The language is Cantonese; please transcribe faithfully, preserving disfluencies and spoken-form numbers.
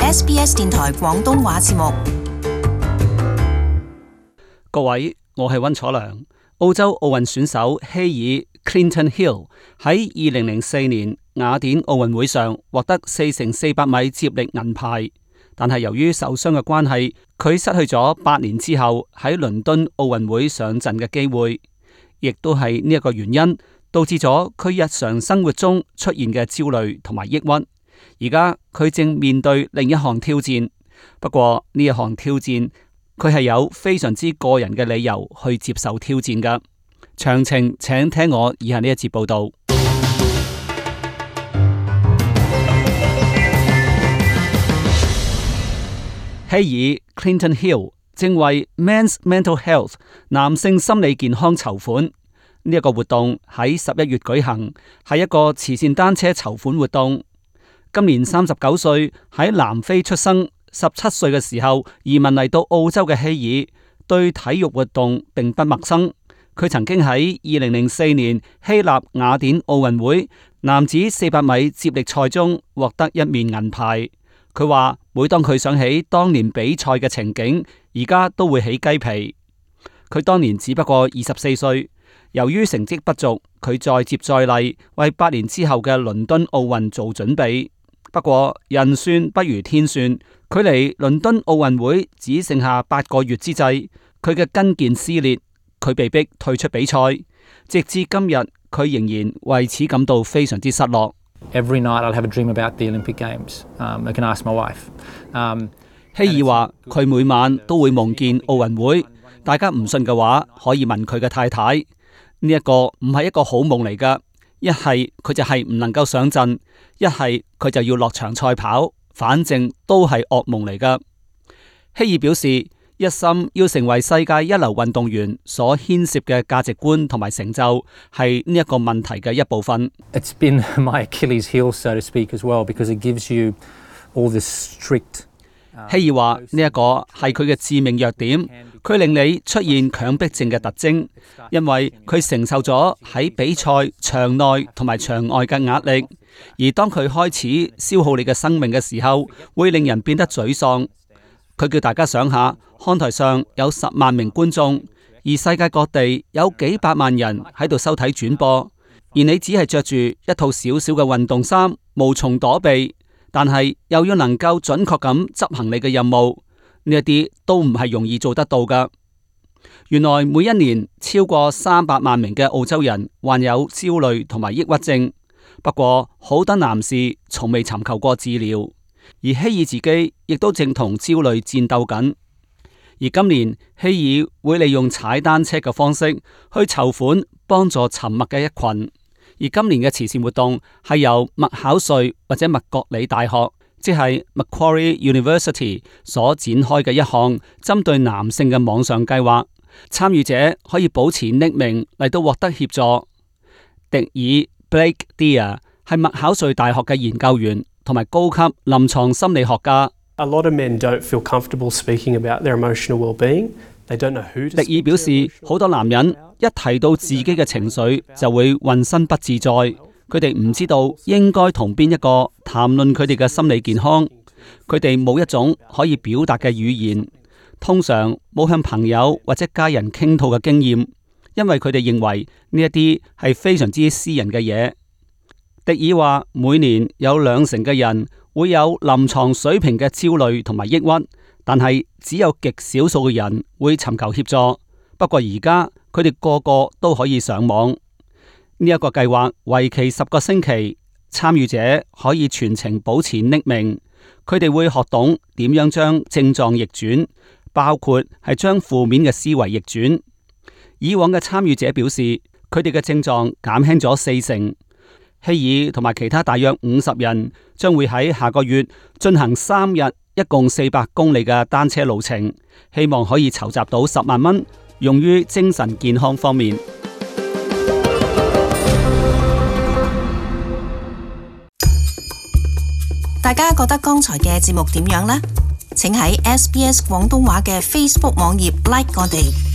S B S 電台廣東話節目。 各位，我係溫楚良。澳洲奧運選手希爾 Clinton Hill 喺二零零四年雅典奧運會上獲得四乘四百米接力銀牌，但係由於受傷嘅關係，佢失去咗八年之後喺倫敦奧運會上陣嘅機會，亦都係呢一個原因導致咗佢日常生活中出現嘅焦慮同埋抑鬱。而家佢正面對另一項挑戰，不過呢一項挑戰佢係有非常之個人嘅理由去接受挑戰㗎。詳情請聽我以下呢一節報道。希爾 Clinton Hill 正為 Men's Mental Health 男性心理健康籌款，呢一個活動喺十一月舉行，係一個慈善單車籌款活動。今年三十九歲，喺南非出生，十七歲嘅時候移民嚟到澳洲嘅希爾，對體育活動並不陌生。佢曾經喺二零零四年希臘雅典奧運會男子四百米接力賽中獲得一面銀牌。佢話每當佢想起當年比賽嘅情景，而家都會起雞皮。佢當年只不過二十四歲，由於成績不俗，佢再接再厲，為八年之後嘅倫敦奧運做準備。不過人算不如天算，距離倫敦奧運會只剩下八個月之際，佢嘅筋腱撕裂，佢被迫退出比賽。直至今日，佢仍然為此感到非常之失落。 Every night I'll have a dream about the Olympic Games. Um, I can ask my wife. Um, 希爾話佢每晚都會夢見奧運會，大家唔信嘅話，可以問佢嘅太太。呢一個唔係一個好夢嚟㗎。一係佢就係唔能夠上陣，一係佢就要落場賽跑，反正都係噩夢嚟㗎。希爾表示，一心要成為世界一流運動員所牽涉嘅價值觀同埋成就，係呢一個問題嘅一部分。 It's been my Achilles heel, so to speak, as well, because it gives you all this strict. 希爾話呢一個係佢嘅致命弱點，佢令你出現強迫症嘅特徵，因為佢承受咗喺比賽場內同埋場外嘅壓力，而當佢開始消耗你嘅生命嘅時候，會令人變得沮喪。佢叫大家想下，看台上有十萬名觀眾，而世界各地有幾百萬人喺度收睇轉播，而你只係着住一套小小嘅運動衫，無從躲避。但係又要能夠準確咁執行你嘅任務，呢一啲都唔係容易做得到噶。原來每一年超過三百萬名嘅澳洲人患有焦慮同埋抑鬱症，不過好多男士從未尋求過治療，而希爾自己亦都正同焦慮戰鬥緊。而今年希爾會利用踩單車嘅方式去籌款，幫助沉默嘅一群。而今年嘅慈善活動係由麥考瑞或者麥國理大學，即係 Macquarie University 所展開嘅一項針對男性嘅網上計劃。參與者可以保持匿名嚟到獲得協助。迪爾 Blake Deer 係麥考瑞大學嘅研究員同埋高級臨床心理學家。 A lot of men don't feel comfortable speaking about their emotional well-being. They don't know who to speak to. 迪爾表示，好多男人一提到自己嘅情緒就會渾身不自在，佢哋唔知道應該同邊一個談論佢哋嘅心理健康，佢哋冇一種可以表達嘅語言，通常冇向朋友或者家人傾吐嘅經驗，因為佢哋認為呢一啲係非常之私人嘅嘢。迪爾話，每年有兩成嘅人會有臨床水平嘅焦慮同埋抑鬱，但係只有極少數嘅人會尋求協助。不過而家佢哋個個都可以上網。呢一個計劃為期十個星期，參與者可以全程保持匿名。佢哋會學懂點樣將症狀逆轉，包括係將負面嘅思維逆轉。以往嘅參與者表示，佢哋嘅症狀減輕咗四成。希爾同埋其他大約五十人將會喺下個月進行三日，一共四百公里嘅單車路程，希望可以籌集到十萬蚊，用於精神健康方面。 大家覺得剛才嘅節目點樣呢？請喺 S B S 廣東話嘅 Facebook 網頁 like 我哋。